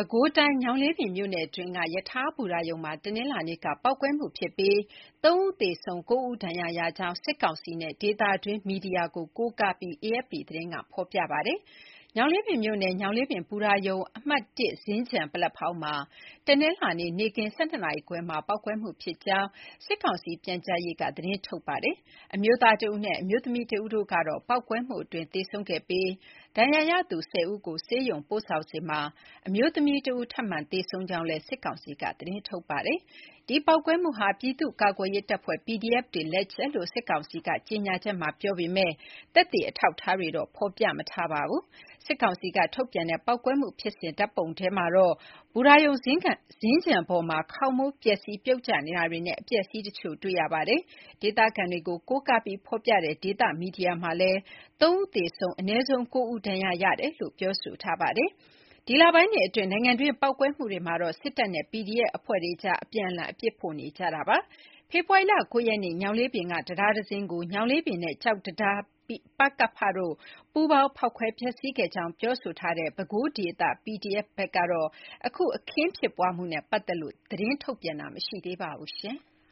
ကိုးတိုင်း ညောင်လေးပင်မြို့နယ်တွင်းက ရထားဘူတာရုံမှာ တနင်္လာနေ့က ပေါက်ကွဲမှုဖြစ်ပြီး ၃ ဦးသေဆုံး၊ 9 ဦး ဒဏ်ရာရကြောင်း စစ်ကောင်စီနဲ့ ဒေသတွင်းမီဒီယာကို ကိုးကားပြီး AFP သတင်းက ဖော်ပြပါတယ်။ ညောင်လေးပင်မြို့နယ် ညောင်လေးပင်ဘူတာရုံ အမှတ် စင်္ကြံ ပလက်ဖောင်းမှာ တနင်္လာနေ့ နေ့ခင်း ၁၂ နာရီခွဲမှာ ပေါက်ကွဲမှုဖြစ်ကြောင်း စစ်ကောင်စီပြန်ကြားရေးက သတင်းထုတ်ပါတယ်။ အမျိုးသားတဦးနဲ့ အမျိုးသမီးတဦးတို့ကတော့ ပေါက်ကွဲမှုအတွင်း သေဆုံးခဲ့ပြီး ဒဏ်ရာရသူ ၁၀ ဦးကို ဆေးရုံပို့ဆောင်စဉ်မှာ အမျိုးသမီးတဦး ထပ်မံသေဆုံးကြောင်းလည်း စစ်ကောင်စီက သတင်းထုတ်ပါတယ်။ ဒီပေါက်ကွဲမှုဟာ ပြည်သူ့ကာကွယ်ရေးတပ်ဖွဲ့ PDF တွေ လက်ချက်လို့ စစ်ကောင်စီက ကြေညာချက်မှာ ပြောပေမယ့် သက်သေအထောက်အထားတွေတော့ ဖော်ပြမထားပါဘူး။ စစ်ကောင်စီက ထုတ်ပြန်တဲ့ ပေါက်ကွဲမှုဖြစ်စဉ် ဓာတ်ပုံထဲမှာတော့ ဘူတာရုံ စင်္ကြံပေါ်မှာ ခေါင်မိုးပျက်စီးပြုတ်ကျနေတာတွေနဲ့ အပျက်အစီးတချို့ တွေ့ရပါတယ်။ ဒေသခံတွေကို ကိုးကားပြီး ဖော်ပြတဲ့ ဒေသမီဒီယာမှာလည်း ၃ ဦးသေဆုံး၊ အနည်းဆုံး 9 ဦး ဒဏ်ရာရတယ်လို့ ပြောဆိုထားပါတယ်။ ဒီလပိုင်းတွေအတွင်း နိုင်ငံတွင်း ပေါက်ကွဲမှုတွေမှာတော့ စစ်တပ်နဲ့ PDF အဖွဲ့တွေကြား အပြန်အလှန် အပြစ်ဖို့နေကြတာပါ။ ဖေဖော်ဝါရီလ 9 ရက်နေ့ ညောင်လေးပင်က တံတားတစင်းကို ညောင်လေးပင်နဲ့ ကျောက်တံတား ပကဖ တို့ ပူးပေါင်းဖောက်ခွဲ ဖျက်ဆီးခဲ့ကြောင်း ပြောဆိုထားတဲ့ ပဲခူးဒေသ PDF ဘက်ကတော့ အခု အခင်းဖြစ်ပွားမှုနဲ့ ပတ်သက်လို့ သတင်းထုတ်ပြန်တာ မရှိသေးပါဘူး။